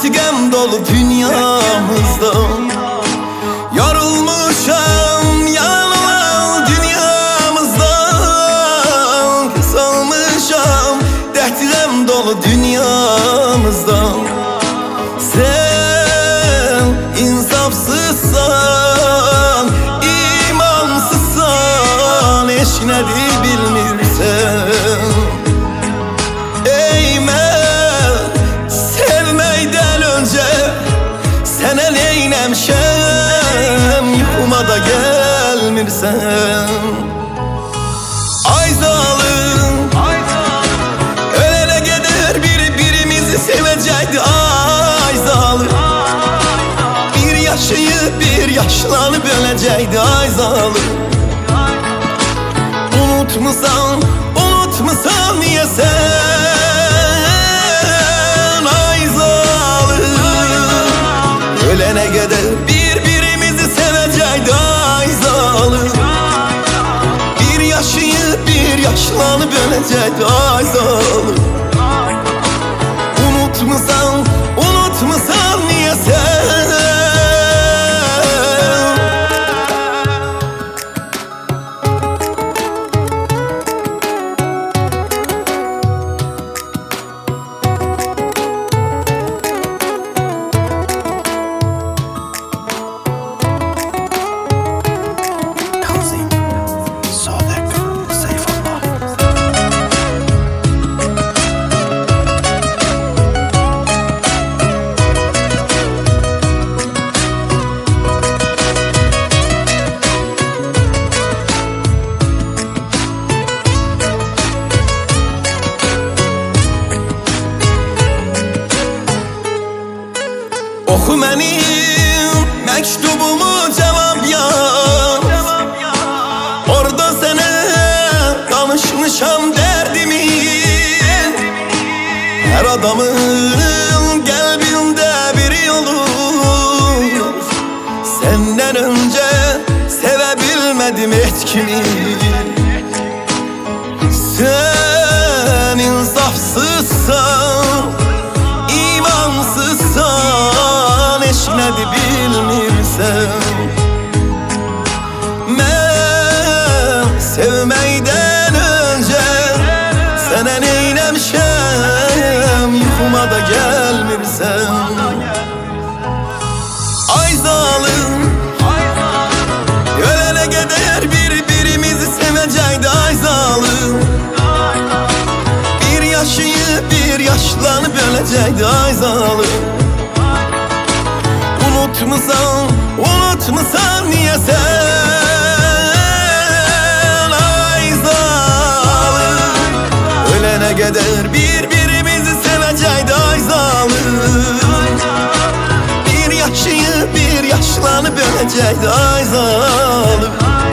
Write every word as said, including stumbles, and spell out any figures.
Dert gəm dolu dünyamızda. Yorulmuşam yalan dünyamızda. Kısalmışam dert gəm dolu dünyamızda. Sen insafsızsan, imansızsan, eş nədir bilmirsən. Sənə neynəmişəm, yuxuma da gəlmirsən. Ay zalım, ölənə qədər bir-birimizi sevəcəkdi. Ay zalım, bir yaşayıb bir yaşlanıb öləcəkdi. Ay zalım, unutmusan, unutmusan niyə sən? Ay zalım, ölene kadar birbirimizi sevecekti. Ay zalim, bir yaşayıp bir yaşlanıp ölecekti. Ay zalim, unutmusan, unutmusan niye sen? Oxu mənim məktubumu, cavab yaz. Orada sənə danışmışam dərdimi. Hər adamın qəlbində biri olur. Səndən öncə sevə bilmədim heç kimi. Sən insafsızsan, imansızsan, eş nədir bilmirsən. Mən sevməkdən öncə sənə neynəmişəm, yuxuma da gəlmirsən. Ay zalim, ölənə qədər bir-birimizi sevəcəkdi. Ay zalim, bir yaşayıb bir yaşlanıb öləcəkdi. Ay zalim, unutmusan, unutmusan niye sen? Ay zalim, ölene kadar birbirimizi sevecekti. Ay zalim, bir yaşayıp bir yaşlanıp ölecekti. Ay zalim.